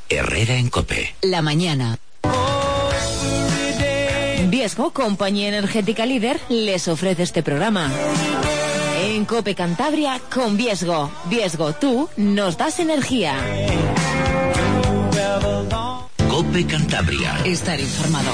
Herrera en COPE. La mañana. Viesgo, compañía energética líder, les ofrece este programa. En COPE Cantabria con Viesgo. Viesgo, tú nos das energía. COPE Cantabria. Estar informado.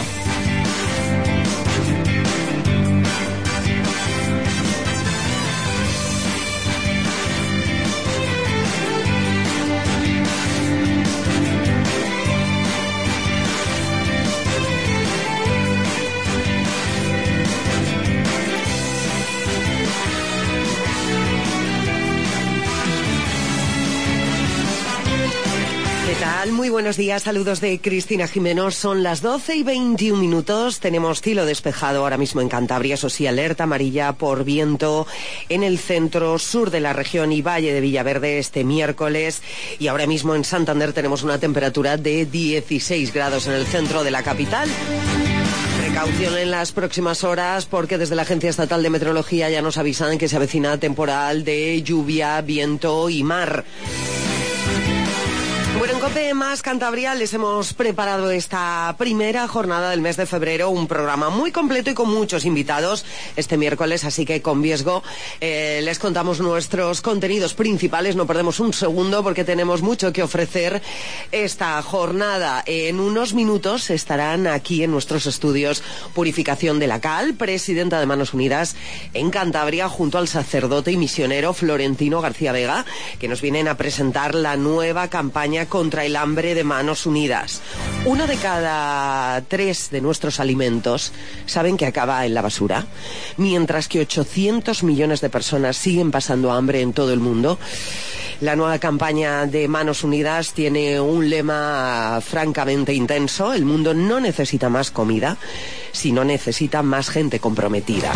¿Qué tal? Muy buenos días, saludos de Cristina Jimeno. Son las 12:21. Tenemos cielo despejado ahora mismo en Cantabria, eso sí, alerta amarilla por viento en el centro sur de la región y Valle de Villaverde este miércoles. Y ahora mismo en Santander tenemos una temperatura de 16 grados en el centro de la capital. Precaución en las próximas horas porque desde la Agencia Estatal de Meteorología ya nos avisan que se avecina temporal de lluvia, viento y mar. Bueno, en COPE Más Cantabria les hemos preparado esta primera jornada del mes de febrero, un programa muy completo y con muchos invitados este miércoles, así que con Viesgo les contamos nuestros contenidos principales, no perdemos un segundo porque tenemos mucho que ofrecer esta jornada. En unos minutos estarán aquí en nuestros estudios Purificación de la Cal, presidenta de Manos Unidas en Cantabria, junto al sacerdote y misionero Florentino García Vega, que nos vienen a presentar la nueva campaña contra el hambre de Manos Unidas. 1 de cada 3 de nuestros alimentos saben que acaba en la basura, mientras que 800 millones de personas siguen pasando hambre en todo el mundo. La nueva campaña de Manos Unidas tiene un lema francamente intenso: el mundo no necesita más comida, sino necesita más gente comprometida.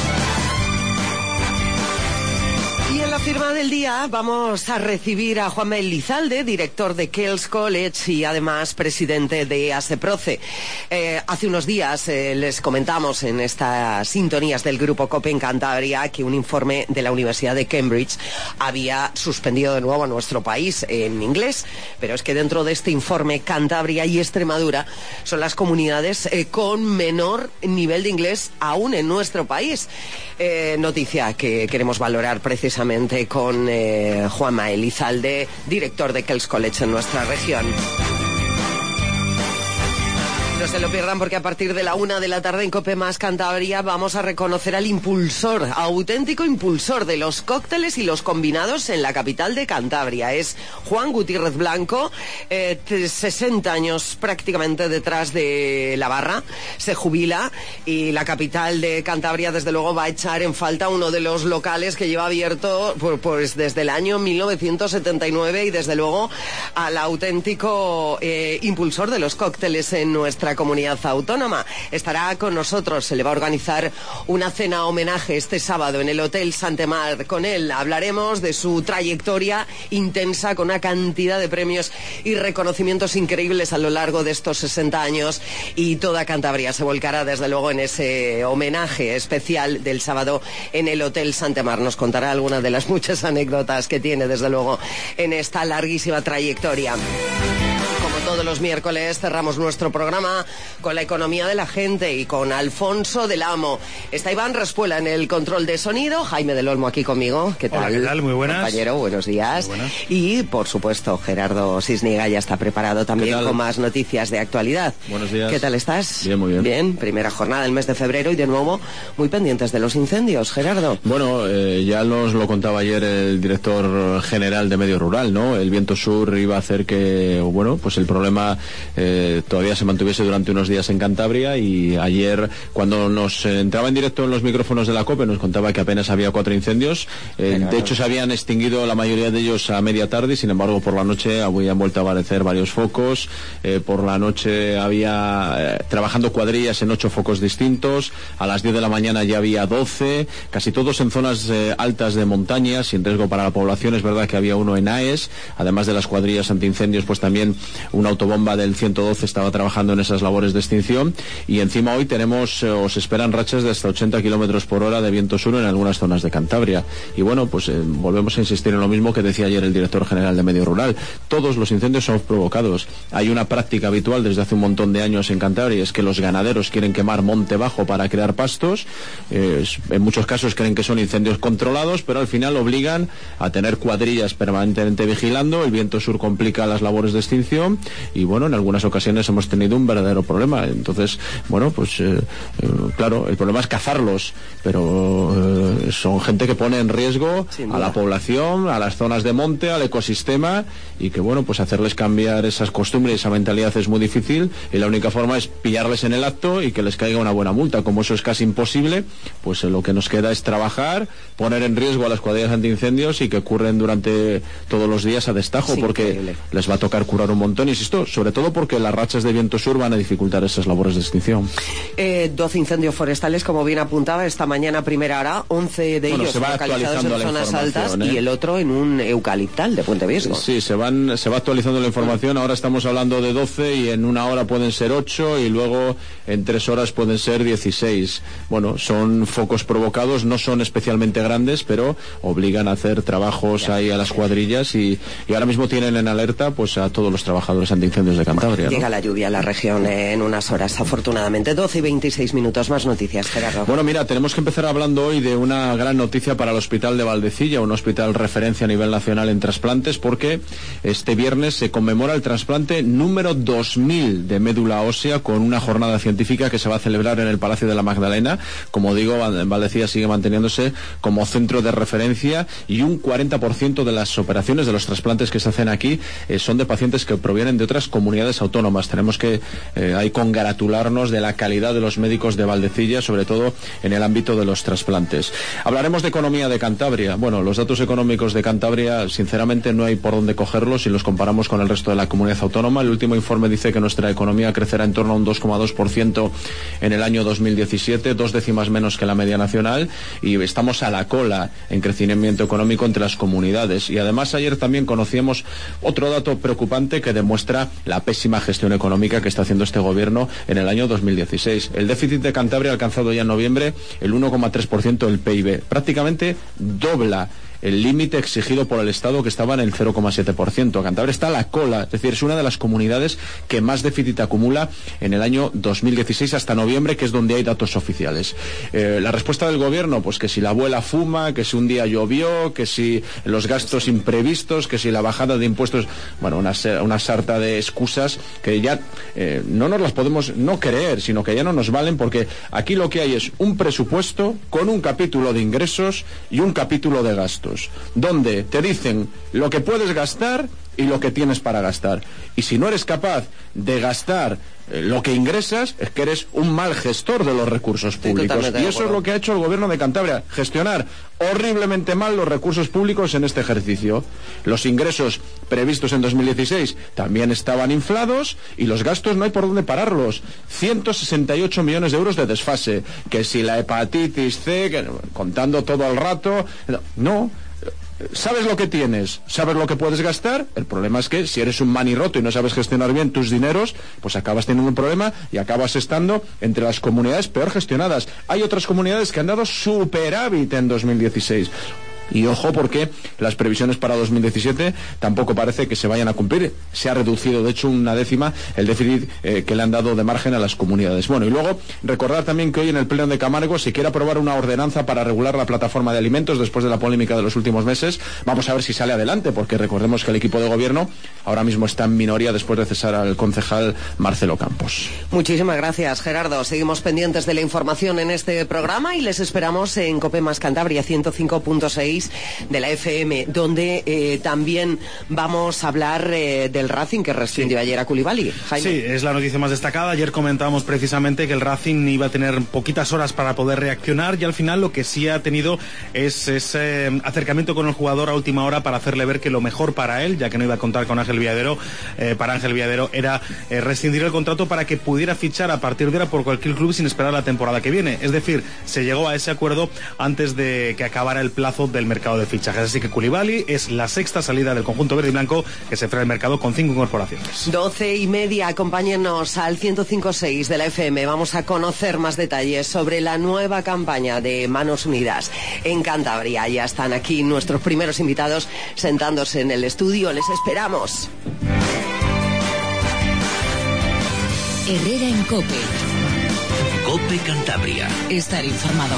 Firma del día vamos a recibir a Juanma Elizalde, director de Kells College y además presidente de ASEPROCE. Hace unos días les comentamos en estas sintonías del Grupo COPE en Cantabria que un informe de la Universidad de Cambridge había suspendido de nuevo a nuestro país en inglés, pero es que dentro de este informe Cantabria y Extremadura son las comunidades con menor nivel de inglés aún en nuestro país. Noticia que queremos valorar precisamente con Juanma Elizalde, director de Kells College en nuestra región. No se lo pierdan porque a partir de la 1 de la tarde en COPE Más Cantabria vamos a reconocer al impulsor, auténtico impulsor de los cócteles y los combinados en la capital de Cantabria. Es Juan Gutiérrez Blanco, 60 años prácticamente detrás de la barra, se jubila y la capital de Cantabria desde luego va a echar en falta uno de los locales que lleva abierto pues desde el año 1979 y desde luego al auténtico impulsor de los cócteles en nuestra comunidad autónoma. Estará con nosotros, se le va a organizar una cena homenaje este sábado en el Hotel Santemar. Con él hablaremos de su trayectoria intensa con una cantidad de premios y reconocimientos increíbles a lo largo de estos 60 años y toda Cantabria se volcará desde luego en ese homenaje especial del sábado en el Hotel Santemar. Nos contará algunas de las muchas anécdotas que tiene desde luego en esta larguísima trayectoria. Todos los miércoles cerramos nuestro programa con la economía de la gente y con Alfonso del Amo. Está Iván Respuela en el control de sonido, Jaime del Olmo aquí conmigo. ¿Qué tal? Hola, ¿qué tal? Muy buenas. Compañero, buenos días. Muy buenas. Y, por supuesto, Gerardo Sisniga ya está preparado también con más noticias de actualidad. Buenos días. ¿Qué tal estás? Bien, muy bien. Bien, primera jornada del mes de febrero y de nuevo muy pendientes de los incendios, Gerardo. Bueno, ya nos lo contaba ayer el director general de Medio Rural, ¿no? El viento sur iba a hacer que, bueno, pues el problema todavía se mantuviese durante unos días en Cantabria y ayer cuando nos entraba en directo en los micrófonos de la COPE nos contaba que apenas había 4 incendios. De hecho se habían extinguido la mayoría de ellos a media tarde, sin embargo por la noche habían vuelto a aparecer varios focos. Por la noche había trabajando cuadrillas en 8 focos distintos. A las 10 de la mañana ya había 12, casi todos en zonas altas de montaña, sin riesgo para la población. Es verdad que había uno en AES, además de las cuadrillas antiincendios, pues también una motobomba del 112 estaba trabajando en esas labores de extinción, y encima hoy os esperan rachas de hasta 80 kilómetros por hora de viento sur en algunas zonas de Cantabria. Y bueno, pues volvemos a insistir en lo mismo que decía ayer el director general de Medio Rural. Todos los incendios son provocados. Hay una práctica habitual desde hace un montón de años en Cantabria, es que los ganaderos quieren quemar monte bajo para crear pastos. En muchos casos creen que son incendios controlados, pero al final obligan a tener cuadrillas permanentemente vigilando. El viento sur complica las labores de extinción y bueno, en algunas ocasiones hemos tenido un verdadero problema. Entonces, bueno, pues claro, el problema es cazarlos, pero son gente que pone en riesgo a la población, a las zonas de monte, al ecosistema, y que bueno, pues hacerles cambiar esas costumbres y esa mentalidad es muy difícil, y la única forma es pillarles en el acto y que les caiga una buena multa. Como eso es casi imposible, pues lo que nos queda es trabajar, poner en riesgo a las cuadrillas antiincendios y que ocurren durante todos los días a destajo, porque increíble. Les va a tocar curar un montón, insisto, sobre todo porque las rachas de viento sur van a dificultar esas labores de extinción. 12 incendios forestales, como bien apuntaba, esta mañana primera hora, 11 de ellos localizados en zonas altas y el otro en un eucaliptal de Puente Viesgo. Sí, se va actualizando la información. Ahora estamos hablando de 12 y en una hora pueden ser 8 y luego en 3 horas pueden ser 16. Bueno, son focos provocados, no son especialmente grandes, pero obligan a hacer trabajos ahí a las cuadrillas y ahora mismo tienen en alerta pues a todos los trabajadores antiincendios de Cantabria. Llega la lluvia a la región en unas horas, afortunadamente. 12 y 26 minutos. Más noticias, Gerardo. Bueno, mira, tenemos que empezar hablando hoy de una gran noticia para el Hospital de Valdecilla, un hospital referencia a nivel nacional en trasplantes, porque este viernes se conmemora el trasplante número 2000 de médula ósea con una jornada científica que se va a celebrar en el Palacio de la Magdalena. Como digo, Valdecilla sigue manteniéndose como centro de referencia y un 40% de las operaciones, de los trasplantes que se hacen aquí, son de pacientes que provienen de otras comunidades autónomas. Tenemos que ahí congratularnos de la calidad de los médicos de Valdecilla, sobre todo en el ámbito de los trasplantes. Hablaremos de economía de Cantabria. Bueno, los datos económicos de Cantabria, sinceramente, no hay por dónde cogerlos si los comparamos con el resto de la comunidad autónoma. El último informe dice que nuestra economía crecerá en torno a un 2,2% en el año 2017, 2 décimas menos que la media nacional, y estamos a la cola en crecimiento económico entre las comunidades. Y además ayer también conocíamos otro dato preocupante que demuestra la pésima gestión económica que está haciendo este gobierno en el año 2016. El déficit de Cantabria ha alcanzado ya en noviembre el 1,3% del PIB, prácticamente dobla el límite exigido por el Estado, que estaba en el 0,7%. Cantabria está a la cola, es decir, es una de las comunidades que más déficit acumula en el año 2016 hasta noviembre, que es donde hay datos oficiales. La respuesta del gobierno, pues que si la abuela fuma, que si un día llovió, que si los gastos imprevistos, que si la bajada de impuestos, bueno, una sarta de excusas que ya no nos las podemos no creer, sino que ya no nos valen, porque aquí lo que hay es un presupuesto con un capítulo de ingresos y un capítulo de gastos, donde te dicen lo que puedes gastar y lo que tienes para gastar. Y si no eres capaz de gastar lo que ingresas, es que eres un mal gestor de los recursos públicos. Y eso es lo que ha hecho el gobierno de Cantabria, gestionar horriblemente mal los recursos públicos en este ejercicio. Los ingresos previstos en 2016 también estaban inflados y los gastos no hay por dónde pararlos. 168 millones de euros de desfase. Que si la hepatitis C, contando todo al rato, no. ¿Sabes lo que tienes? ¿Sabes lo que puedes gastar? El problema es que si eres un manirroto y no sabes gestionar bien tus dineros, pues acabas teniendo un problema y acabas estando entre las comunidades peor gestionadas. Hay otras comunidades que han dado superávit en 2016. Y ojo, porque las previsiones para 2017 tampoco parece que se vayan a cumplir. Se ha reducido, de hecho, 1/10 el déficit que le han dado de margen a las comunidades. Bueno, y luego recordar también que hoy en el Pleno de Camargo se quiere aprobar una ordenanza para regular la plataforma de alimentos después de la polémica de los últimos meses. Vamos a ver si sale adelante, porque recordemos que el equipo de gobierno ahora mismo está en minoría después de cesar al concejal Marcelo Campos. Muchísimas gracias, Gerardo. Seguimos pendientes de la información en este programa y les esperamos en COPE más Cantabria 105.6 de la FM, donde también vamos a hablar del Racing, que rescindió ayer a Koulibaly. Jaime. Sí, es la noticia más destacada. Ayer comentábamos precisamente que el Racing iba a tener poquitas horas para poder reaccionar, y al final lo que sí ha tenido es ese acercamiento con el jugador a última hora para hacerle ver que lo mejor para él, ya que no iba a contar con Ángel Viadero, para Ángel Viadero era rescindir el contrato para que pudiera fichar a partir de ahora por cualquier club sin esperar la temporada que viene. Es decir, se llegó a ese acuerdo antes de que acabara el plazo del mercado de fichajes. Así que Koulibaly es la sexta salida del conjunto verde y blanco que se frena el mercado con 5 incorporaciones. 12:30, acompáñennos al 105.6 de la FM. Vamos a conocer más detalles sobre la nueva campaña de Manos Unidas en Cantabria. Ya están aquí nuestros primeros invitados sentándose en el estudio. Les esperamos. Herrera en COPE. COPE Cantabria. Estar informado.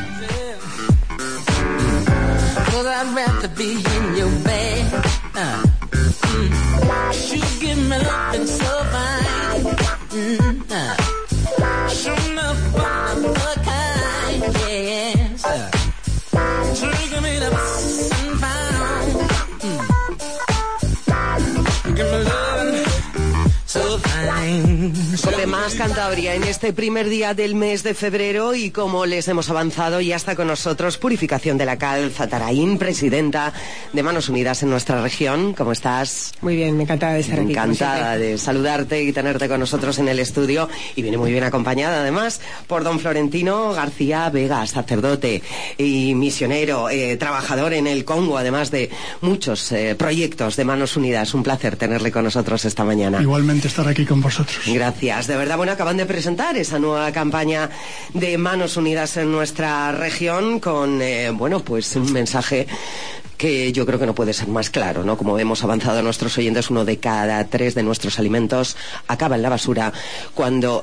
COPE más Cantabria en este primer día del mes de febrero, y como les hemos avanzado, ya está con nosotros Purificación de la Cal Zatarain, presidenta de Manos Unidas en nuestra región. ¿Cómo estás? Muy bien, me encanta de estar aquí. Encantada de saludarte y tenerte con nosotros en el estudio, y viene muy bien acompañada además por don Florentino García Vega, sacerdote y misionero, trabajador en el Congo, además de muchos proyectos de Manos Unidas. Un placer tenerle con nosotros esta mañana. Igualmente estar aquí con vosotros. Gracias, de verdad. Bueno, acaban de presentar esa nueva campaña de Manos Unidas en nuestra región con, pues un mensaje que yo creo que no puede ser más claro, ¿no? Como hemos avanzado a nuestros oyentes, 1 de cada 3 de nuestros alimentos acaba en la basura, cuando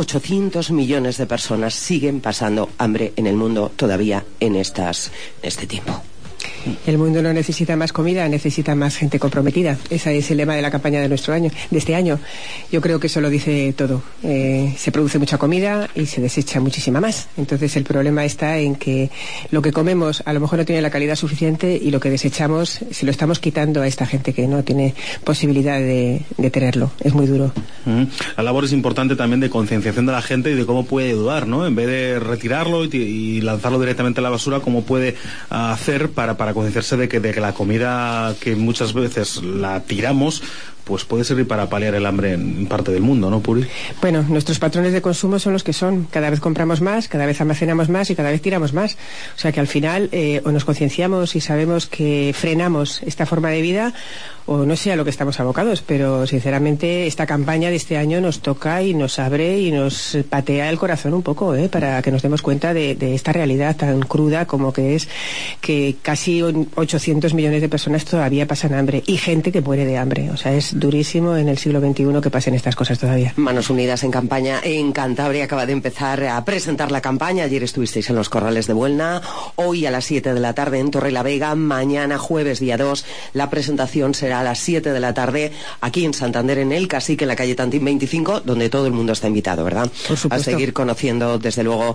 800 millones de personas siguen pasando hambre en el mundo todavía en este tiempo. El mundo no necesita más comida, necesita más gente comprometida. Ese es el lema de la campaña de este año. Yo creo que eso lo dice todo. Se produce mucha comida y se desecha muchísima más. Entonces el problema está en que lo que comemos a lo mejor no tiene la calidad suficiente, y lo que desechamos se lo estamos quitando a esta gente que no tiene posibilidad de tenerlo. Es muy duro. La labor es importante también de concienciación de la gente y de cómo puede ayudar, ¿no? En vez de retirarlo y lanzarlo directamente a la basura, cómo puede hacer para concienciarse de que la comida que muchas veces la tiramos pues puede servir para paliar el hambre en parte del mundo, ¿no, Puri? Bueno, nuestros patrones de consumo son los que son. Cada vez compramos más, cada vez almacenamos más y cada vez tiramos más. O sea que al final o nos concienciamos y sabemos que frenamos esta forma de vida, o no sé a lo que estamos abocados, pero sinceramente esta campaña de este año nos toca y nos abre y nos patea el corazón un poco, para que nos demos cuenta de esta realidad tan cruda como que es que casi 800 millones de personas todavía pasan hambre, y gente que muere de hambre. O sea, es durísimo en el siglo XXI que pasen estas cosas todavía. Manos Unidas en campaña en Cantabria acaba de empezar a presentar la campaña. Ayer estuvisteis en los Corrales de Buelna, hoy a las 7 de la tarde en Torrelavega, mañana jueves día 2 la presentación será a las 7 de la tarde aquí en Santander, en el Cacique, en la calle Tantín 25, donde todo el mundo está invitado, ¿verdad? Por supuesto. A seguir conociendo desde luego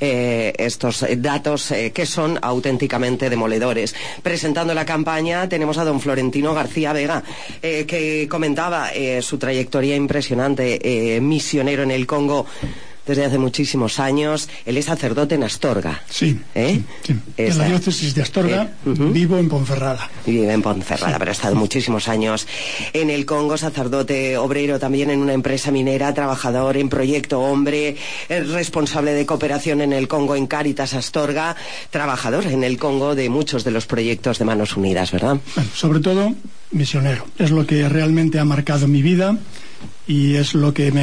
estos datos que son auténticamente demoledores. Presentando la campaña tenemos a don Florentino García Vega, que comentaba su trayectoria impresionante, misionero en el Congo desde hace muchísimos años. Él es sacerdote en Astorga. Sí, sí. En la diócesis de Astorga. Vivo en Ponferrada. Vive en Ponferrada, sí. Pero ha estado muchísimos años en el Congo, sacerdote obrero también en una empresa minera, trabajador en Proyecto Hombre, es responsable de cooperación en el Congo en Cáritas Astorga, trabajador en el Congo de muchos de los proyectos de Manos Unidas, ¿verdad? Bueno, sobre todo misionero. Es lo que realmente ha marcado mi vida y es lo que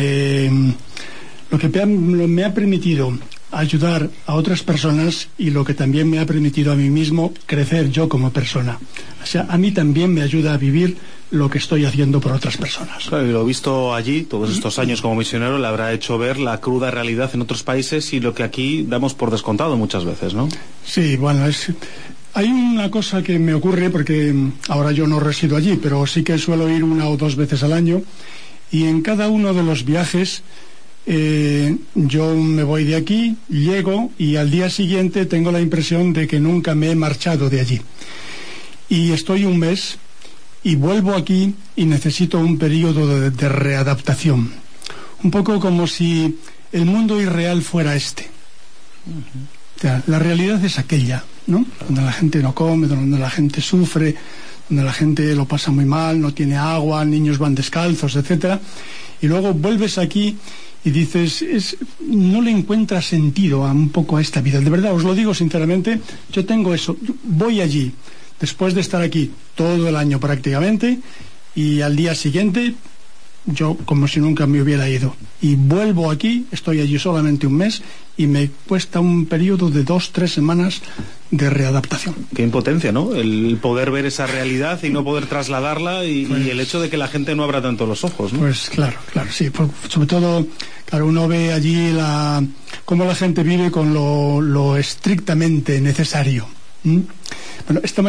me ha permitido ayudar a otras personas, y lo que también me ha permitido a mí mismo crecer yo como persona. O sea, a mí también me ayuda a vivir lo que estoy haciendo por otras personas. Claro, y lo visto allí, todos estos años como misionero, le habrá hecho ver la cruda realidad en otros países y lo que aquí damos por descontado muchas veces, ¿no? Sí, bueno, hay una cosa que me ocurre, porque ahora yo no resido allí, pero sí que suelo ir 1 o 2 veces al año, y en cada uno de los viajes yo me voy de aquí, llego y al día siguiente tengo la impresión de que nunca me he marchado de allí. Y estoy 1 mes y vuelvo aquí y necesito un periodo de readaptación. Un poco como si el mundo irreal fuera este. O sea, la realidad es aquella, ¿no? Donde la gente no come, donde la gente sufre, donde la gente lo pasa muy mal, no tiene agua, niños van descalzos, etcétera. Y luego vuelves aquí y dices, no le encuentras sentido un poco a esta vida. De verdad, os lo digo sinceramente, yo tengo eso. Yo voy allí, después de estar aquí todo el año prácticamente, y al día siguiente, yo como si nunca me hubiera ido. Y vuelvo aquí, estoy allí solamente un mes, y me cuesta un periodo de 2-3 semanas de readaptación. Qué impotencia, ¿no? El poder ver esa realidad y no poder trasladarla, y el hecho de que la gente no abra tanto los ojos, ¿no? Pues claro, sí. Sobre todo, claro, uno ve allí cómo la gente vive con lo estrictamente necesario. Bueno, esta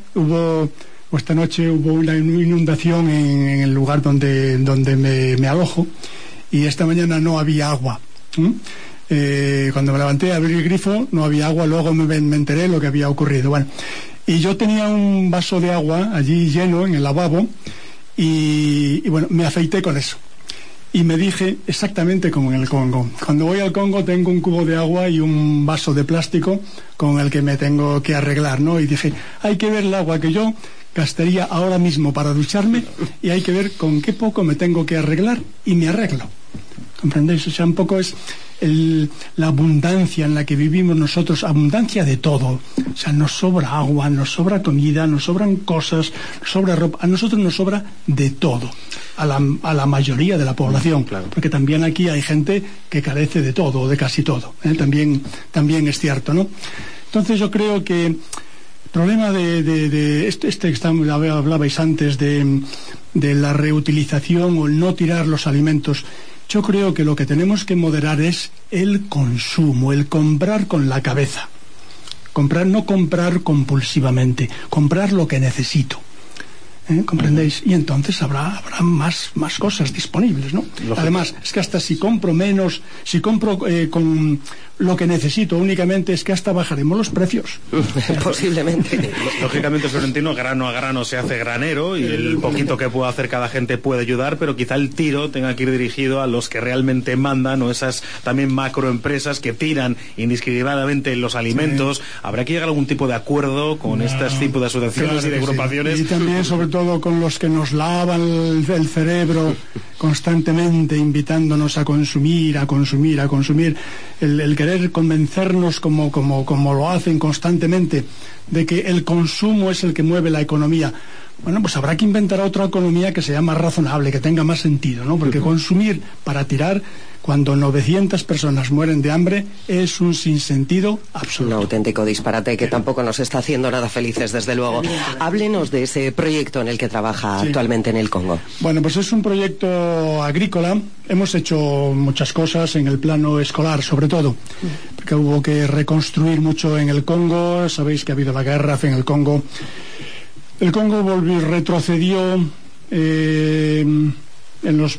noche hubo una inundación en el lugar donde me alojo, y esta mañana no había agua. Cuando me levanté a abrir el grifo no había agua, luego me enteré lo que había ocurrido. Bueno, y yo tenía un vaso de agua allí lleno en el lavabo, y bueno, me afeité con eso. Y me dije exactamente como en el Congo. Cuando voy al Congo tengo un cubo de agua y un vaso de plástico con el que me tengo que arreglar, ¿no? Y dije, hay que ver el agua que yo gastaría ahora mismo para ducharme, y hay que ver con qué poco me tengo que arreglar, y me arreglo. ¿Comprendéis? O sea, un poco es la abundancia en la que vivimos nosotros, abundancia de todo. O sea, nos sobra agua, nos sobra comida, nos sobran cosas, nos sobra ropa. A nosotros nos sobra de todo, a la mayoría de la población. Claro. Porque también aquí hay gente que carece de todo, de casi todo. También es cierto, ¿no? Entonces yo creo que el problema de que hablabais antes de la reutilización o el no tirar los alimentos, yo creo que lo que tenemos que moderar es el consumo, el comprar con la cabeza. No comprar compulsivamente, comprar lo que necesito. ¿Comprendéis? Y entonces habrá más cosas disponibles, ¿no? Además, es que hasta si compro menos, si compro con lo que necesito únicamente, es que hasta bajaremos los precios. Posiblemente. Lógicamente, Florentino, grano a grano se hace granero, y el poquito que pueda hacer cada gente puede ayudar, pero quizá el tiro tenga que ir dirigido a los que realmente mandan, o esas también macroempresas que tiran indiscriminadamente los alimentos. Sí. Habrá que llegar a algún tipo de acuerdo con estos tipos de asociaciones, claro, y de agrupaciones. Sí. Y también, sobre todo, con los que nos lavan el cerebro constantemente, invitándonos a consumir, el querer convencernos como lo hacen constantemente de que el consumo es el que mueve la economía. Bueno, pues habrá que inventar otra economía que sea más razonable, que tenga más sentido, ¿no? Porque consumir para tirar, cuando 900 personas mueren de hambre, es un sinsentido absoluto. Un auténtico disparate que tampoco nos está haciendo nada felices, desde luego. Háblenos de ese proyecto en el que trabaja actualmente en el Congo. Bueno, pues es un proyecto agrícola. Hemos hecho muchas cosas en el plano escolar, sobre todo, porque hubo que reconstruir mucho en el Congo. Sabéis que ha habido la guerra en el Congo. El Congo retrocedió en los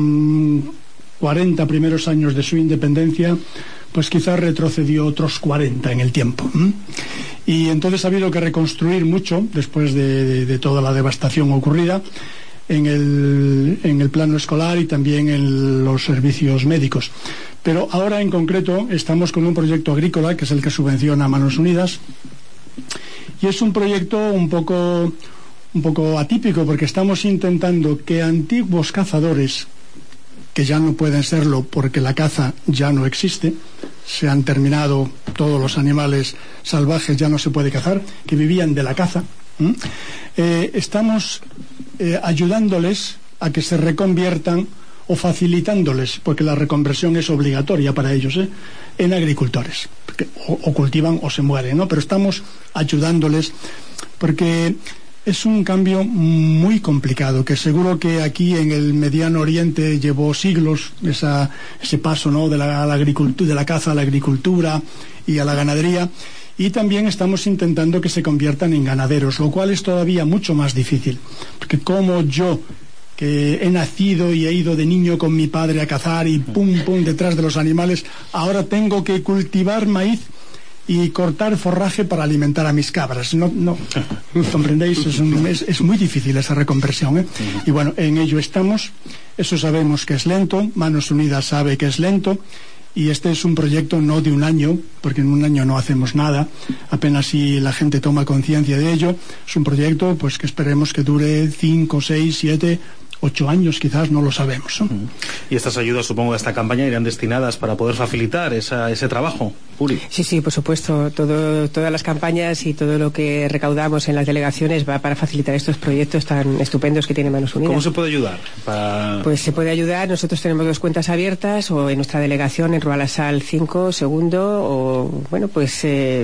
40 primeros años de su independencia, pues quizás retrocedió otros 40 en el tiempo. Y entonces ha habido que reconstruir mucho después de toda la devastación ocurrida en el plano escolar y también en los servicios médicos. Pero ahora en concreto estamos con un proyecto agrícola, que es el que subvenciona Manos Unidas, y es un proyecto un poco atípico, porque estamos intentando que antiguos cazadores, que ya no pueden serlo porque la caza ya no existe, se han terminado todos los animales salvajes, ya no se puede cazar, que vivían de la caza, estamos ayudándoles a que se reconviertan, o facilitándoles, porque la reconversión es obligatoria para ellos, en agricultores, porque o cultivan o se mueren, ¿no? Pero estamos ayudándoles, porque es un cambio muy complicado, que seguro que aquí en el Mediano Oriente llevó siglos ese paso, ¿no?, de la caza a la agricultura y a la ganadería, y también estamos intentando que se conviertan en ganaderos, lo cual es todavía mucho más difícil, porque como yo, que he nacido y he ido de niño con mi padre a cazar y pum detrás de los animales, ahora tengo que cultivar maíz y cortar forraje para alimentar a mis cabras. No, ¿comprendéis? Es muy difícil esa reconversión, ¿eh? Y bueno, en ello estamos. Eso sabemos que es lento, Manos Unidas sabe que es lento, y este es un proyecto no de un año, porque en un año no hacemos nada, apenas si la gente toma conciencia de ello. Es un proyecto pues que esperemos que dure 5, 6, 7, 8 años, quizás, no lo sabemos, ¿no? Y estas ayudas, supongo, de esta campaña irán destinadas para poder facilitar ese trabajo, Uri. Sí, por supuesto. Todas las campañas y todo lo que recaudamos en las delegaciones va para facilitar estos proyectos tan estupendos que tiene Manos Unidas. ¿Cómo se puede ayudar? Pues se puede ayudar. Nosotros tenemos 2 cuentas abiertas, o en nuestra delegación en Rualasal 5, segundo, o bueno, pues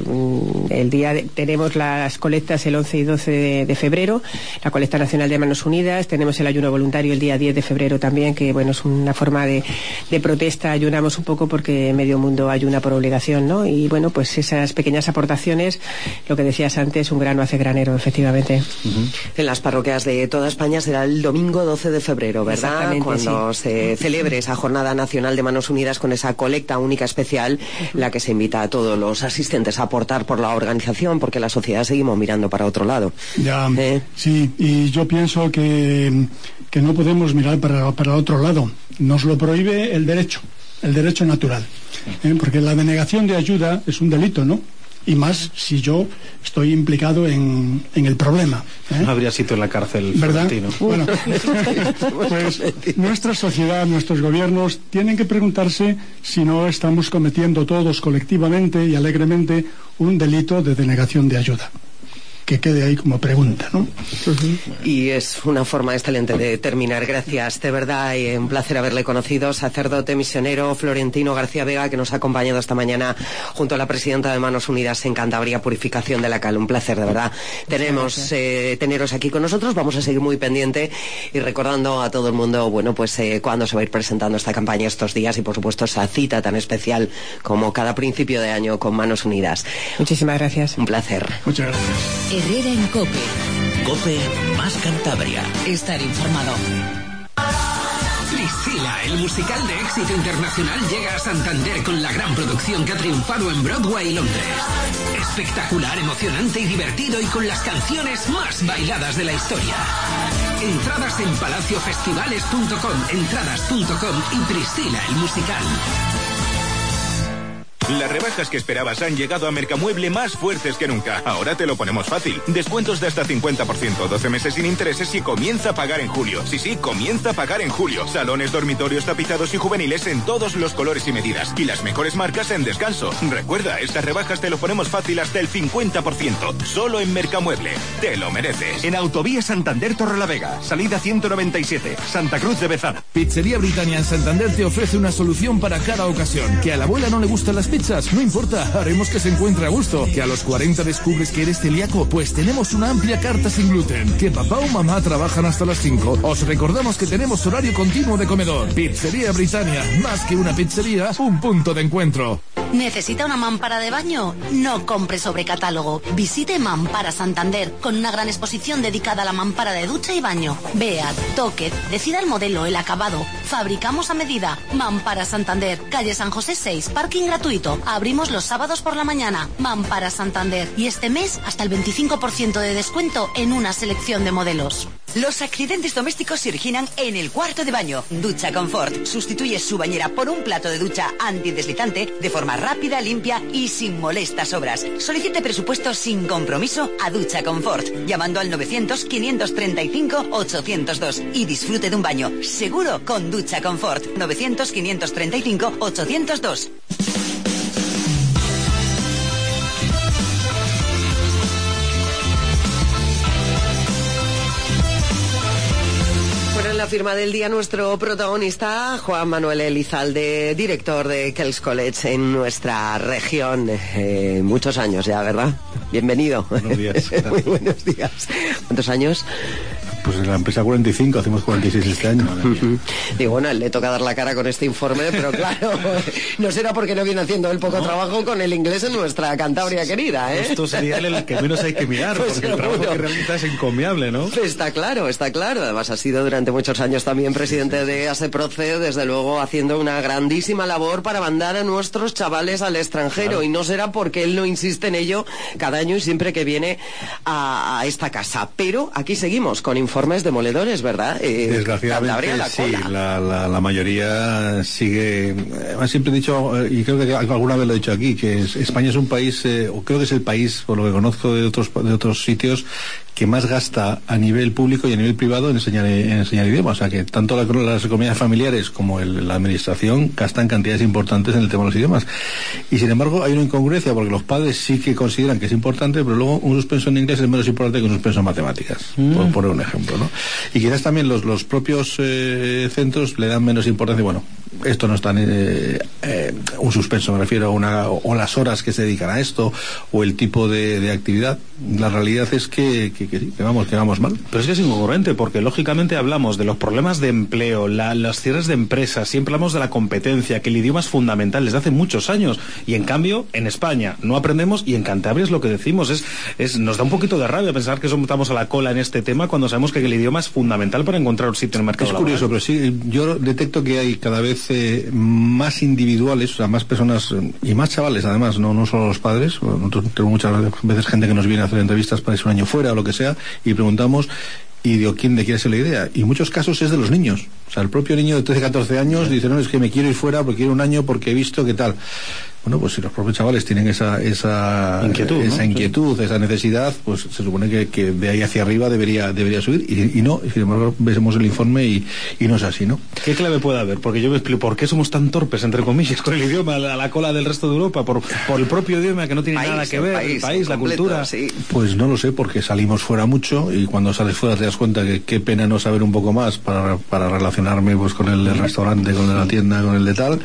tenemos las colectas el 11 y 12 de febrero, la colecta nacional de Manos Unidas, tenemos el ayuno voluntario el día 10 de febrero también, que bueno, es una forma de protesta. Ayunamos un poco porque medio mundo ayuna por obligación, ¿no? Y bueno, pues esas pequeñas aportaciones, lo que decías antes, un grano hace granero, efectivamente. En las parroquias de toda España será el domingo 12 de febrero, ¿verdad? Cuando se celebre esa Jornada Nacional de Manos Unidas, con esa colecta única especial, la que se invita a todos los asistentes a aportar por la organización, porque la sociedad seguimos mirando para otro lado. Ya, sí, y yo pienso que no podemos mirar para otro lado. Nos lo prohíbe el derecho natural, porque la denegación de ayuda es un delito, ¿no? Y más si yo estoy implicado en el problema. No habría sitio en la cárcel, ¿verdad? Florentino. Bueno, pues nuestra sociedad, nuestros gobiernos tienen que preguntarse si no estamos cometiendo todos colectivamente y alegremente un delito de denegación de ayuda. Que quede ahí como pregunta, ¿no? Y es una forma excelente de terminar. Gracias, de verdad, y un placer haberle conocido, sacerdote misionero Florentino García Vega, que nos ha acompañado esta mañana junto a la presidenta de Manos Unidas en Cantabria, Purificación de la Cal. Un placer, de verdad. Teneros aquí con nosotros. Vamos a seguir muy pendiente y recordando a todo el mundo, bueno, pues cuándo se va a ir presentando esta campaña estos días, y por supuesto esa cita tan especial como cada principio de año con Manos Unidas. Muchísimas gracias. Un placer. Muchas gracias. Herrera en COPE. COPE más Cantabria. Estar informado. Priscilla, el musical de éxito internacional, llega a Santander con la gran producción que ha triunfado en Broadway y Londres. Espectacular, emocionante y divertido, y con las canciones más bailadas de la historia. Entradas en palaciofestivales.com, entradas.com y Priscilla, el musical. Las rebajas que esperabas han llegado a Mercamueble más fuertes que nunca. Ahora te lo ponemos fácil. Descuentos de hasta 50%, 12 meses sin intereses y comienza a pagar en julio. Sí, comienza a pagar en julio. Salones, dormitorios, tapizados y juveniles en todos los colores y medidas. Y las mejores marcas en descanso. Recuerda, estas rebajas te lo ponemos fácil hasta el 50%. Solo en Mercamueble. Te lo mereces. En Autovía Santander Torrelavega, salida 197, Santa Cruz de Bezana. Pizzería Britannia en Santander te ofrece una solución para cada ocasión. ¿Que a la abuela no le gustan las pizzas? No importa, haremos que se encuentre a gusto. ¿Que a los 40 descubres que eres celíaco? Pues tenemos una amplia carta sin gluten. ¿Que papá o mamá trabajan hasta las 5? Os recordamos que tenemos horario continuo de comedor. Pizzería Britannia, más que una pizzería, un punto de encuentro. ¿Necesita una mampara de baño? No compre sobre catálogo. Visite Mampara Santander, con una gran exposición dedicada a la mampara de ducha y baño. Vea, toque, decida el modelo, el acabado. Fabricamos a medida. Mampara Santander, calle San José 6, parking gratuito. Abrimos los sábados por la mañana. Mampara Santander. Y este mes hasta el 25% de descuento en una selección de modelos. Los accidentes domésticos se originan en el cuarto de baño. Ducha Confort sustituye su bañera por un plato de ducha antideslizante de forma rápida, limpia y sin molestas obras. Solicite presupuesto sin compromiso a Ducha Confort, llamando al 900-535-802 y disfrute de un baño seguro con Ducha Confort. 900-535-802. Bueno, en la firma del día, nuestro protagonista, Juan Manuel Elizalde, director de Kells College en nuestra región. Muchos años ya, ¿verdad? Bienvenido. Buenos días. Muy buenos días. ¿Cuántos años? Pues en la empresa 45, hacemos 46 este año. Digo, bueno, le toca dar la cara con este informe, pero claro, no será porque no viene haciendo el poco trabajo con el inglés en nuestra Cantabria querida, ¿eh? Esto sería el que menos hay que mirar, pues porque el trabajo que realiza es encomiable, ¿no? Está claro, está claro. Además ha sido durante muchos años también presidente de ASEPROCE, desde luego haciendo una grandísima labor para mandar a nuestros chavales al extranjero, claro. Y no será porque él no insiste en ello cada año y siempre que viene a esta casa. Pero aquí seguimos con informes demoledores, ¿verdad? Desgraciadamente sí, la mayoría sigue. Además, siempre he dicho, y creo que alguna vez lo he dicho aquí, que España es un país, o creo que es el país, por lo que conozco de otros sitios, que más gasta a nivel público y a nivel privado en enseñar idiomas. O sea que tanto las economías familiares como la administración gastan cantidades importantes en el tema de los idiomas. Y sin embargo hay una incongruencia, porque los padres sí que consideran que es importante, pero luego un suspenso en inglés es menos importante que un suspenso en matemáticas, por poner un ejemplo, ¿no? Y quizás también los propios centros le dan menos importancia. Bueno, esto no es tan un suspenso, me refiero o las horas que se dedican a esto, o el tipo de actividad. La realidad es que vamos mal. Pero es que es incongruente, porque lógicamente hablamos de los problemas de empleo, los cierres de empresas, siempre hablamos de la competencia, que el idioma es fundamental desde hace muchos años, y en cambio en España no aprendemos, y en Cantabria es lo que decimos, nos da un poquito de rabia pensar que estamos a la cola en este tema cuando sabemos que el idioma es fundamental para encontrar un sitio en el mercado laboral. Es curioso, pero sí, yo detecto que hay cada vez más individuales, o sea, más personas y más chavales, además, no solo los padres. Nosotros tenemos muchas veces gente que nos viene a hacer entrevistas para irse un año fuera o lo que sea, y preguntamos, y digo, ¿quién de quién es la idea? Y en muchos casos es de los niños. O sea, el propio niño de 13, 14 años dice, no, es que me quiero ir fuera porque quiero un año porque he visto qué tal. Bueno, pues si los propios chavales tienen esa inquietud, ¿no? Sí. Esa necesidad, pues se supone que de ahí hacia arriba debería subir, y no, y sin embargo vemos el informe y no es así, ¿no? ¿Qué clave puede haber? Porque yo me explico, ¿por qué somos tan torpes, entre comillas, con el idioma, a la cola del resto de Europa? Por el propio idioma, que no tiene nada que ver, el país, la completo, cultura. Sí. Pues no lo sé, porque salimos fuera mucho, y cuando sales fuera te das cuenta que qué pena no saber un poco más para relacionarme pues con el restaurante, con la tienda, con el de tal.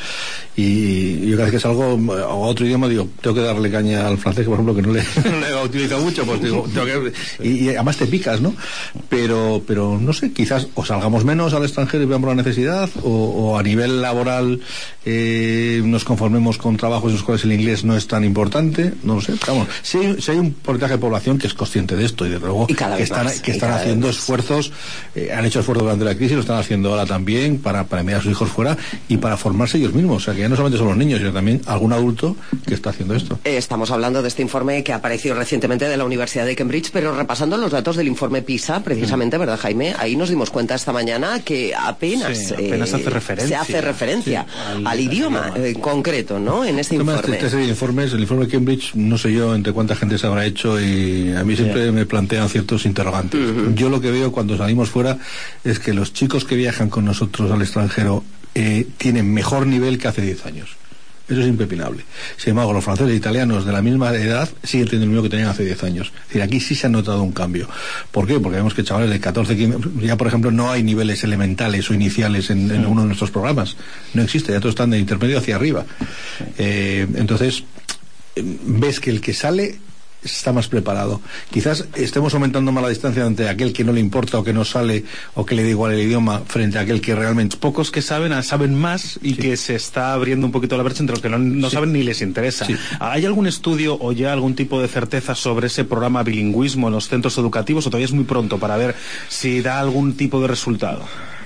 Y yo cada vez que salgo a otro idioma digo, tengo que darle caña al francés, por ejemplo, que no le he utilizado mucho, pues digo, y además te picas, ¿no? Pero no sé, quizás o salgamos menos al extranjero y veamos la necesidad, o a nivel laboral nos conformemos con trabajos en los cuales el inglés no es tan importante, no lo sé. Vamos, si hay un porcentaje de población que es consciente de esto, y desde luego que están haciendo esfuerzos, han hecho esfuerzos durante la crisis, lo están haciendo ahora también para enviar a sus hijos fuera y para formarse ellos mismos. O sea, que ya no solamente son los niños, sino también algún adulto que está haciendo esto. Estamos hablando de este informe que ha aparecido recientemente de la Universidad de Cambridge, pero repasando los datos del informe PISA, precisamente, ¿verdad, Jaime? Ahí nos dimos cuenta esta mañana que apenas hace referencia, se hace referencia al idioma en concreto, ¿no? En este informe. Esta serie de informes, el informe de Cambridge, no sé yo entre cuánta gente se habrá hecho, y a mí siempre me plantean ciertos interrogantes. Yo lo que veo cuando salimos fuera es que los chicos que viajan con nosotros al extranjero tienen mejor nivel que hace 10 años. Eso es impepinable. Sin embargo, los franceses e italianos de la misma edad siguen teniendo el mismo que tenían hace 10 años. Es decir, aquí sí se ha notado un cambio. ¿Por qué? Porque vemos que chavales de 14, 15, ya por ejemplo no hay niveles elementales o iniciales en uno de nuestros programas. No existe, ya todos están de intermedio hacia arriba. Entonces, ves que el que sale está más preparado. Quizás estemos aumentando más la distancia entre aquel que no le importa o que no sale o que le da igual el idioma frente a aquel que realmente... Pocos que saben más, y que se está abriendo un poquito la brecha entre los que no saben ni les interesa. Sí. ¿Hay algún estudio o ya algún tipo de certeza sobre ese programa bilingüismo en los centros educativos, o todavía es muy pronto para ver si da algún tipo de resultado?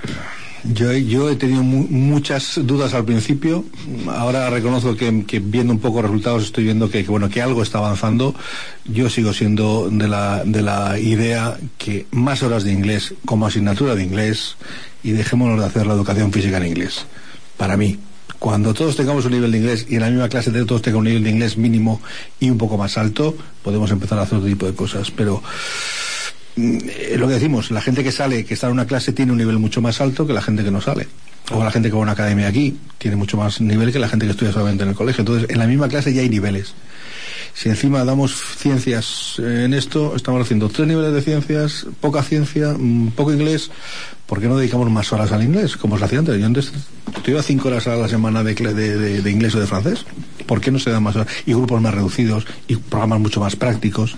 Yo he tenido muchas dudas al principio. Ahora reconozco que viendo un poco resultados estoy viendo que algo está avanzando. Yo sigo siendo de la idea que más horas de inglés como asignatura de inglés, y dejémonos de hacer la educación física en inglés. Para mí, cuando todos tengamos un nivel de inglés, y en la misma clase todos tengan un nivel de inglés mínimo y un poco más alto, podemos empezar a hacer otro tipo de cosas. Pero lo que decimos, la gente que sale, que está en una clase, tiene un nivel mucho más alto que la gente que no sale. O la gente que va a una academia aquí tiene mucho más nivel que la gente que estudia solamente en el colegio. Entonces, en la misma clase ya hay niveles. Si encima damos ciencias en esto, estamos haciendo 3 niveles de ciencias, poca ciencia, poco inglés. ¿Por qué no dedicamos más horas al inglés, como se hacía antes? Yo antes estudiaba 5 horas a la semana de inglés o de francés. ¿Por qué no se dan más horas? Y grupos más reducidos, y programas mucho más prácticos.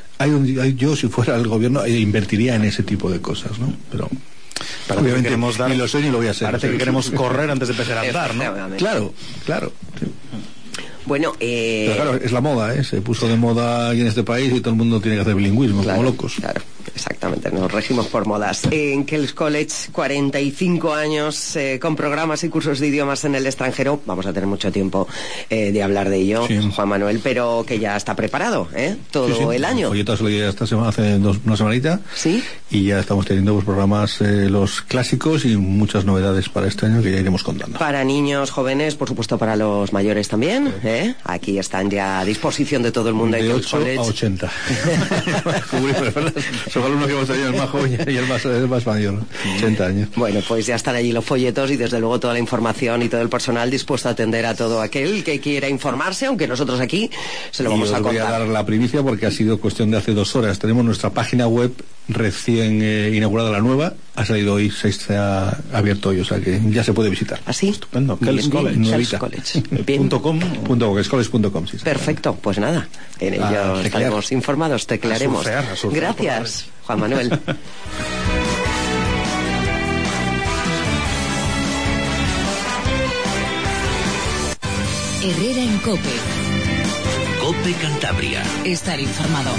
Yo, si fuera el gobierno, invertiría en ese tipo de cosas, ¿no? Pero obviamente ni lo sé ni lo voy a hacer. Parece que queremos correr antes de empezar a andar, ¿no? Claro. Sí. Bueno, pero claro, es la moda, se puso de moda aquí en este país, y todo el mundo tiene que hacer bilingüismo, como locos. Claro, exactamente, nos regimos por modas. En King's College, 45 años con programas y cursos de idiomas en el extranjero. Vamos a tener mucho tiempo de hablar de ello, Juan Manuel, pero que ya está preparado, todo el año. Yo esta semana, hace una semanita, y ya estamos teniendo programas, los clásicos, y muchas novedades para este año que ya iremos contando. Para niños, jóvenes, por supuesto para los mayores también, Aquí están ya a disposición de todo el mundo. De 8 a 80. Los alumnos que hemos tenido, el más joven y el más mayor, 80 años. Bueno, pues ya están allí los folletos y desde luego toda la información y todo el personal dispuesto a atender a todo aquel que quiera informarse, aunque nosotros aquí se lo vamos a contar. Voy a dar la primicia porque ha sido cuestión de hace 2 horas. Tenemos nuestra página web recién inaugurada, la nueva, ha salido hoy, se ha abierto hoy, o sea que ya se puede visitar. ¿Así? Estupendo. Kells College. .com, sí. Perfecto, pues nada, en ello estaremos informados, teclearemos. Gracias, Juan Manuel. Herrera en COPE. COPE Cantabria. Estar informado.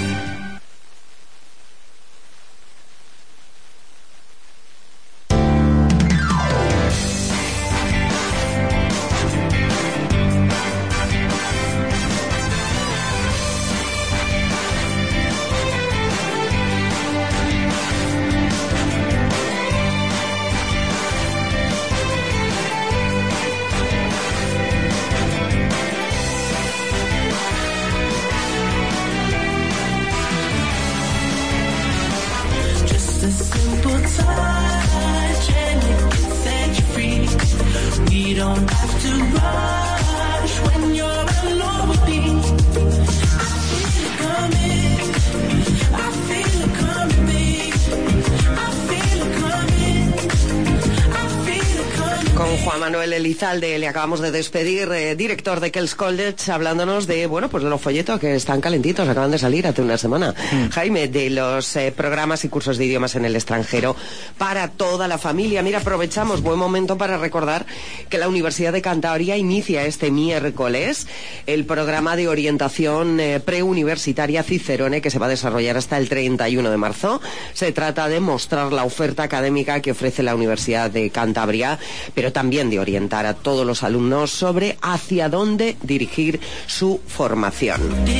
Elizalde le acabamos de despedir, director de Kells College, hablándonos de, bueno, pues de los folletos que están calentitos, acaban de salir hace una semana. Jaime, de los programas y cursos de idiomas en el extranjero para toda la familia. Mira, aprovechamos, buen momento para recordar que la Universidad de Cantabria inicia este miércoles el programa de orientación preuniversitaria Cicerone, que se va a desarrollar hasta el 31 de marzo. Se trata de mostrar la oferta académica que ofrece la Universidad de Cantabria, pero también de orientar a todos los alumnos sobre hacia dónde dirigir su formación.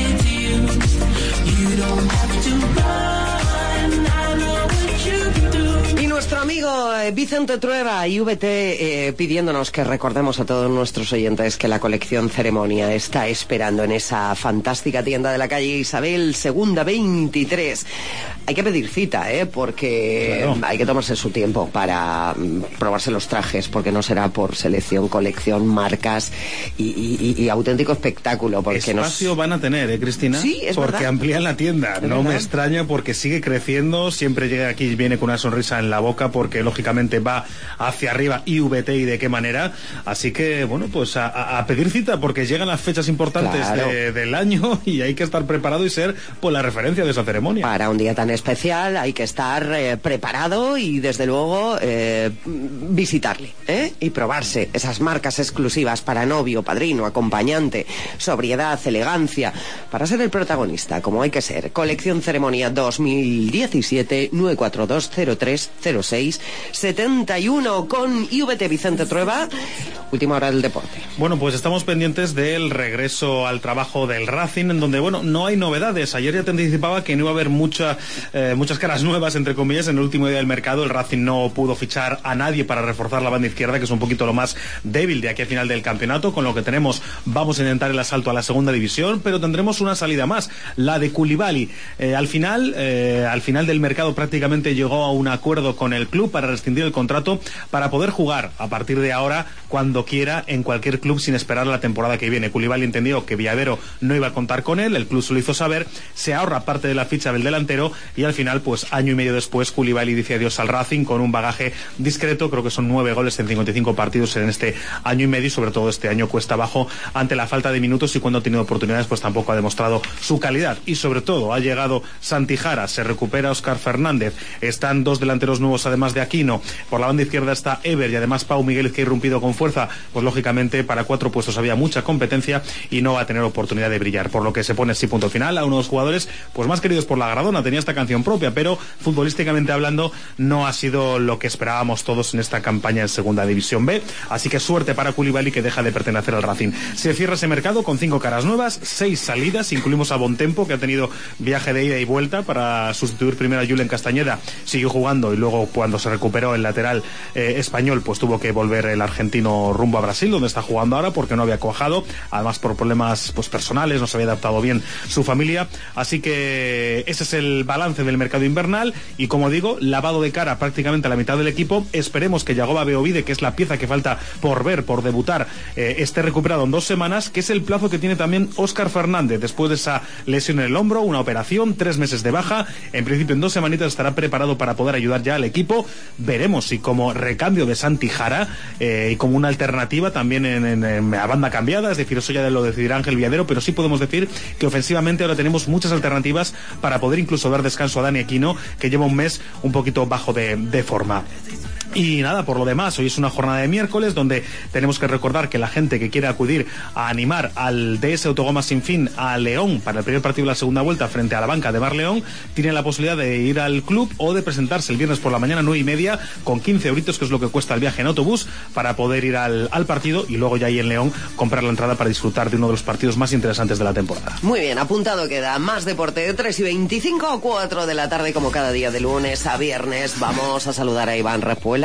Y nuestro amigo Vicente Trueba, IVT, pidiéndonos que recordemos a todos nuestros oyentes que la colección Ceremonia está esperando en esa fantástica tienda de la calle Isabel II 23. Hay que pedir cita, porque claro, hay que tomarse su tiempo para probarse los trajes, porque no será por selección, colección, marcas y auténtico espectáculo. Porque espacio van a tener, Cristina, sí, es porque verdad, amplían la tienda. No me extraña, porque sigue creciendo, siempre llega aquí y viene con una sonrisa en la boca, porque lógicamente va hacia arriba IVT y de qué manera. Así que, bueno, pues a pedir cita, porque llegan las fechas importantes, claro, del año, y hay que estar preparado y ser pues la referencia de esa ceremonia. Para un día tan especial hay que estar preparado y desde luego visitarle y probarse esas marcas exclusivas para novio, padrino, acompañante, sobriedad, elegancia, para ser el protagonista como hay que ser. Colección Ceremonia 2017 942030671 con IVT Vicente Trueba. Última hora del deporte. Bueno, pues estamos pendientes del regreso al trabajo del Racing, en donde, bueno, no hay novedades. Ayer ya te anticipaba que no iba a haber muchas caras nuevas, entre comillas, en el último día del mercado. El Racing no pudo fichar a nadie para reforzar la banda izquierda, que es un poquito lo más débil de aquí al final del campeonato. Con lo que tenemos, vamos a intentar el asalto a la segunda división, pero tendremos una salida más, la de Koulibaly. Al final del mercado prácticamente llegó a un acuerdo con el club para rescindir el contrato, para poder jugar a partir de ahora cuando quiera en cualquier club sin esperar la temporada que viene. Koulibaly entendió que Villavero no iba a contar con él, el club se lo hizo saber, se ahorra parte de la ficha del delantero y al final, pues año y medio después, Koulibaly dice adiós al Racing con un bagaje discreto. Creo que son 9 goles en 55 partidos en este año y medio, y sobre todo este año cuesta abajo ante la falta de minutos, y cuando ha tenido oportunidades pues tampoco ha demostrado su calidad. Y sobre todo ha llegado Santi Jara, se recupera Óscar Fernández, están 2 delanteros nuevos además de Aquino, por la banda izquierda está Ever y además Pau Miguel, que ha irrumpido con fuerza. Pues lógicamente para 4 puestos había mucha competencia y no va a tener oportunidad de brillar, por lo que se pone así punto final a uno de los jugadores pues más queridos por la Gradona. Tenía esta canción propia, pero futbolísticamente hablando no ha sido lo que esperábamos todos en esta campaña en Segunda División B, así que suerte para Koulibaly, que deja de pertenecer al Racing. Se cierra ese mercado con 5 caras nuevas, 6 salidas, incluimos a Bontempo, que ha tenido viaje de ida y vuelta para sustituir primero a Julen Castañeda, siguió jugando y luego cuando se recuperó el lateral español pues tuvo que volver el argentino camino rumbo a Brasil, donde está jugando ahora, porque no había cuajado, además por problemas pues personales, no se había adaptado bien su familia. Así que ese es el balance del mercado invernal y, como digo, lavado de cara prácticamente a la mitad del equipo. Esperemos que Yagoba Beovide, que es la pieza que falta por ver, por debutar, esté recuperado en 2 semanas, que es el plazo que tiene también Óscar Fernández después de esa lesión en el hombro, una operación, 3 meses de baja. En principio en 2 semanitas estará preparado para poder ayudar ya al equipo. Veremos si como recambio de Santi Jara y como una alternativa también a banda cambiada, es decir, eso ya lo decidirá Ángel Villadero, pero sí podemos decir que ofensivamente ahora tenemos muchas alternativas para poder incluso dar descanso a Dani Aquino, que lleva un mes un poquito bajo de forma. Y nada, por lo demás, hoy es una jornada de miércoles donde tenemos que recordar que la gente que quiere acudir a animar al DS Autogoma Sin Fin a León para el primer partido de la segunda vuelta frente a la banca de Bar León, tiene la posibilidad de ir al club o de presentarse el viernes por la mañana 9:30 con 15 euritos, que es lo que cuesta el viaje en autobús, para poder ir al partido y luego ya ahí en León comprar la entrada para disfrutar de uno de los partidos más interesantes de la temporada. Muy bien, apuntado queda. Más deporte de 3:25 a 4 de la tarde, como cada día de lunes a viernes. Vamos a saludar a Iván Repuela.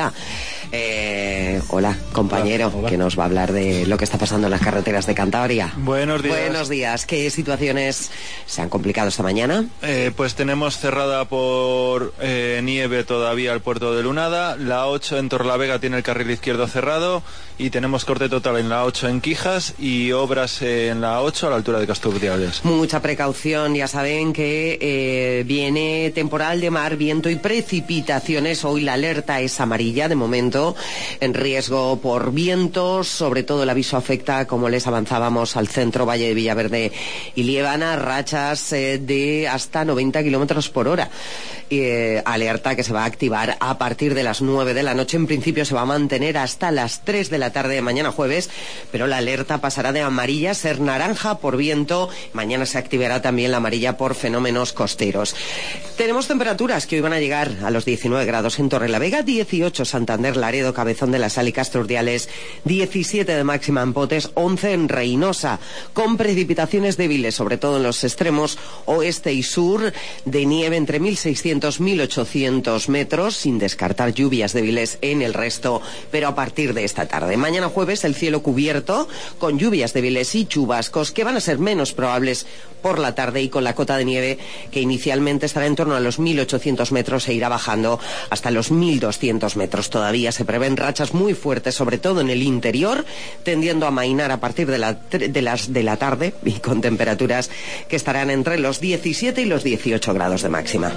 Hola, compañero. Hola. Que nos va a hablar de lo que está pasando en las carreteras de Cantabria. Buenos días. Buenos días. ¿Qué situaciones se han complicado esta mañana? Pues tenemos cerrada por nieve todavía el puerto de Lunada. La 8 en Torrelavega tiene el carril izquierdo cerrado y tenemos corte total en la 8 en Quijas y obras en la 8 a la altura de Casturdiales. Mucha precaución, ya saben que viene temporal de mar, viento y precipitaciones. Hoy la alerta es amarilla de momento, en riesgo por vientos. Sobre todo el aviso afecta, como les avanzábamos, al centro, Valle de Villaverde y Liébana, rachas de hasta 90 kilómetros por hora. Alerta que se va a activar a partir de las 9 de la noche. En principio se va a mantener hasta las 3 de la tarde de mañana jueves, pero la alerta pasará de amarilla a ser naranja por viento. Mañana se activará también la amarilla por fenómenos costeros. Tenemos temperaturas que hoy van a llegar a los 19 grados en Torrelavega, 18 Santander, Laredo, Cabezón de la Sal y Castro Urdiales, 17 de máxima en Potes, 11 en Reynosa, con precipitaciones débiles, sobre todo en los extremos oeste y sur, de nieve entre 1.600 y 1.800 metros, sin descartar lluvias débiles en el resto, pero a partir de esta tarde. Mañana jueves el cielo cubierto, con lluvias débiles y chubascos que van a ser menos probables por la tarde, y con la cota de nieve que inicialmente estará en torno a los 1.800 metros e irá bajando hasta los 1.200 metros. Todavía se prevén rachas muy fuertes, sobre todo en el interior, tendiendo a amainar a partir de la tarde, y con temperaturas que estarán entre los 17 y los 18 grados de máxima.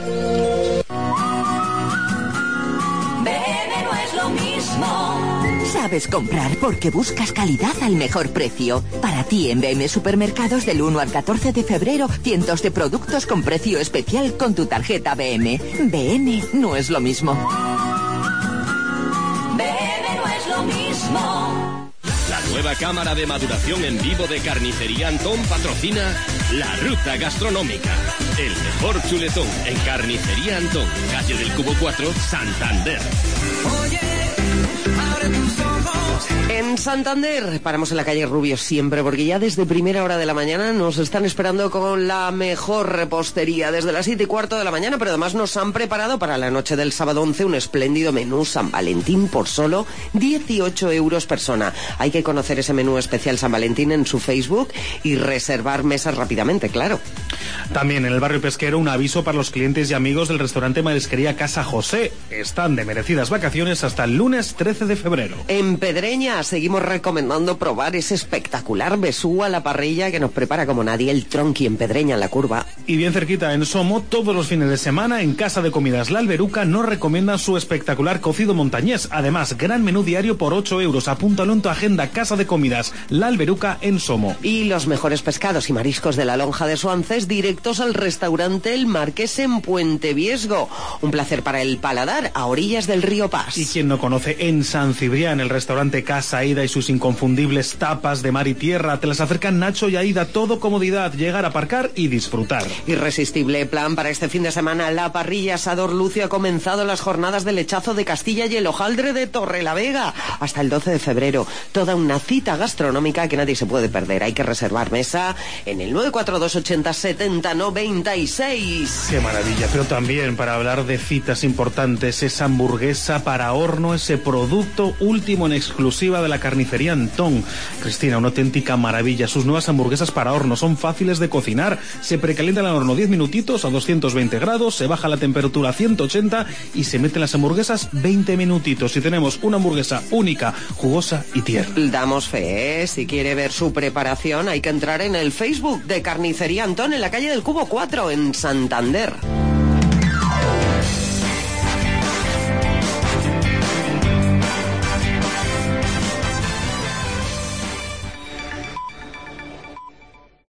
Sabes comprar porque buscas calidad al mejor precio. Para ti en BM Supermercados, del 1 al 14 de febrero, cientos de productos con precio especial con tu tarjeta BM. BM no es lo mismo. BM no es lo mismo. La nueva cámara de maduración en vivo de Carnicería Antón patrocina La Ruta Gastronómica. El mejor chuletón en Carnicería Antón, calle del Cubo 4, Santander. En Santander paramos en la calle Rubio siempre, porque ya desde primera hora de la mañana nos están esperando con la mejor repostería desde las 7:15 de la mañana, pero además nos han preparado para la noche del sábado 11 un espléndido menú San Valentín por solo 18 euros persona. Hay que conocer ese menú especial San Valentín en su Facebook y reservar mesas rápidamente, claro. También en el barrio pesquero un aviso para los clientes y amigos del restaurante Marisquería Casa José. Están de merecidas vacaciones hasta el lunes 13 de febrero. En Pedreña seguimos recomendando probar ese espectacular besugo a la parrilla que nos prepara como nadie el Tronqui en Pedreña, en la Curva. Y bien cerquita en Somo, todos los fines de semana en Casa de Comidas La Alberuca nos recomiendan su espectacular cocido montañés. Además, gran menú diario por 8 euros. Apúntalo en tu agenda. Casa de Comidas La Alberuca en Somo. Y los mejores pescados y mariscos de la lonja de Suances directos al restaurante El Marqués en Puente Viesgo. Un placer para el paladar a orillas del río Pas. Y quien no conoce en San Cibrián el restaurante Casa Aida y sus inconfundibles tapas de mar y tierra. Te las acercan Nacho y Aida, todo comodidad, llegar, aparcar y disfrutar. Irresistible plan para este fin de semana. La parrilla Asador Lucio ha comenzado las jornadas del lechazo de Castilla y el hojaldre de Torrelavega hasta el 12 de febrero. Toda una cita gastronómica que nadie se puede perder. Hay que reservar mesa en el 942 80 70 96. Qué maravilla. Pero también para hablar de citas importantes, esa hamburguesa para horno, ese producto lo último en exclusiva de la carnicería Antón. Cristina, una auténtica maravilla. Sus nuevas hamburguesas para horno son fáciles de cocinar. Se precalientan al horno 10 minutitos a 220 grados, se baja la temperatura a 180 y se meten las hamburguesas 20 minutitos. Y tenemos una hamburguesa única, jugosa y tierna. Damos fe, ¿eh? Si quiere ver su preparación hay que entrar en el Facebook de Carnicería Antón en la calle del Cubo 4 en Santander.